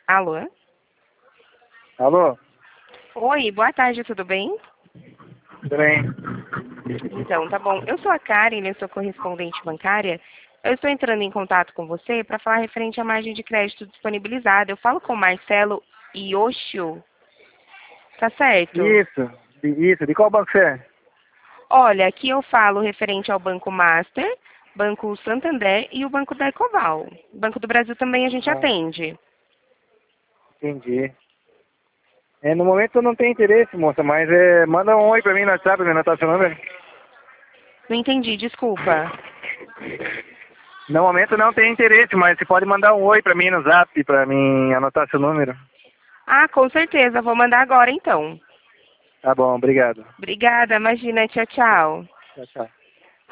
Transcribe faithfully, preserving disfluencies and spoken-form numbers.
Alô? Alô? Oi, boa tarde, tudo bem? Tudo bem? Então, tá bom. Eu sou a Karen, eu sou correspondente bancária. Eu estou entrando em contato com você para falar referente à margem de crédito disponibilizada. Eu falo com o Marcelo Yoshio. Tá certo? Isso, de- isso. De qual banco você é? Olha, aqui eu falo referente ao Banco Master, Banco Santander e o Banco da Ecoval. Banco do Brasil também a gente Ah, atende. entendi. É, no momento eu não tenho interesse, moça, mas é, manda um oi pra mim no WhatsApp, me anotar seu número. Não entendi, desculpa. No momento não tenho interesse, mas você pode mandar um oi pra mim no Zap, pra mim anotar seu número. Ah, com certeza, vou mandar agora então. Tá bom, obrigado. Obrigada, imagina, tchau, tchau. Tchau, tchau.